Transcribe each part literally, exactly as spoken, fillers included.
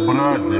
безобразие.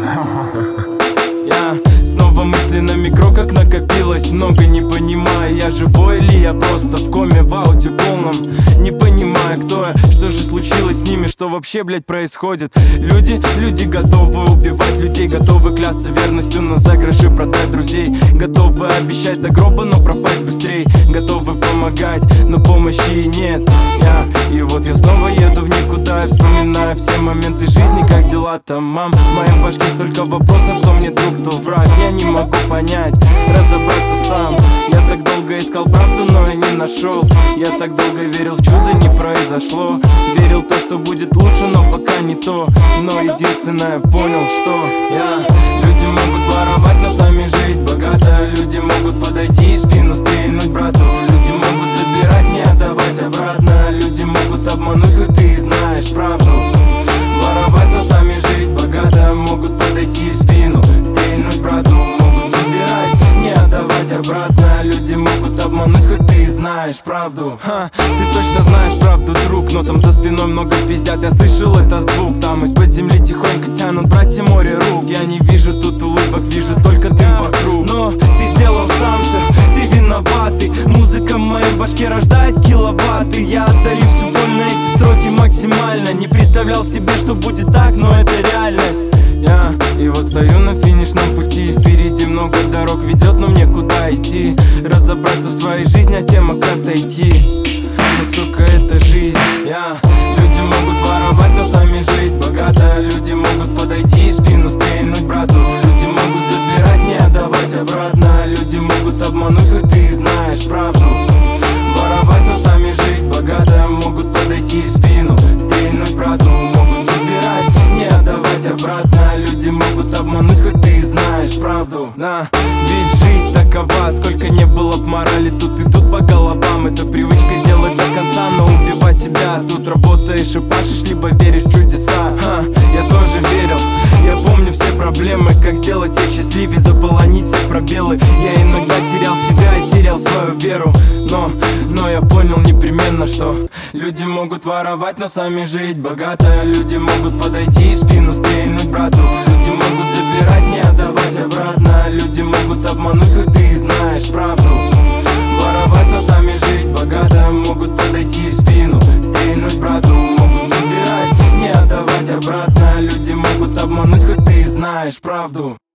Я снова мысли на микро, как накопилось много, не понимаю, я живой или я просто в коме, в ауте полном. Не понимаю, кто я, что же случилось с ними, что вообще, блядь, происходит. Люди, люди готовы убивать людей, готовы клясться верностью, но за гроши продать друзей. Готовы обещать до гроба, но пропасть быстрей. Готовы помогать, но помощи нет. Я, и вот я снова еду в никуда, вспоминаю все моменты жизни, как дела там, мам. В моей башке столько вопросов, кто мне друг, кто враг. Я не могу понять, разобраться сам. Я так долго искал правду, но я не нашел. Я так долго верил в чудо, не произошло. Верил в то, что будет лучше, но пока не то. Но единственное понял, что я люди могут воровать, но сами жить богато. Люди могут подойти и спину стрельнуть брату. Люди могут забирать, не отдавать обратно. Люди могут обмануть, хоть ты и знаешь правду. Воровать, но сами жить богато. Могут подойти в спину стрельнуть брату. Могут забирать, не отдавать обратно. Люди могут обмануть, хоть ты и знаешь правду. Ха, ты точно знаешь правду, друг, но там за спиной много пиздят. Я слышал этот звук, там из-под земли тихонько тянут братья море рук. Я не вижу тут улыбок, вижу только дым вокруг. Но ты сделал сам все, ты виноватый. Музыка в моей башке рождает киловатты. Я отдаю всю боль на эти строки максимально. Не представлял себе, что будет так, но это реальность. Я и вот стою на финишном пути. Впереди много дорог ведет, но мне куда идти? Разобраться в своей жизни, а тема как отойти. Но сука, это жизнь. Я люди могут воровать, но сами жить богато. Люди могут подойти и спину стрельнуть брату. Люди могут забирать, не отдавать обратно. Люди могут обмануть, хоть ты и знаешь правду. Воровать, но сами жить богато. Могут подойти в спину стрельнуть брату. Могут забирать, не отдавать обратно. Люди могут обмануть, хоть ты и знаешь правду. Да, ведь жизнь такова, сколько не было б морали, тут идут по головам. Это привычка делать до конца, но убивать себя. Тут работаешь и пашешь, либо веришь в чудеса. Ха, я тоже верил, я помню все проблемы. Как сделать всех счастливее, заполонить все пробелы. Я иногда терял себя и терял свою веру. Но, но я понял непременно, что люди могут воровать, но сами жить богато. Люди могут подойти и спину стрельнуть брату. Люди могут забирать, не отдавать обратно. Люди могут обмануть, хоть ты и знаешь правду. Воровать, но сами жить богато. Могут подойти в спину стрельнуть брату. Могут забирать, не отдавать обратно. Люди могут обмануть, хоть ты и знаешь правду.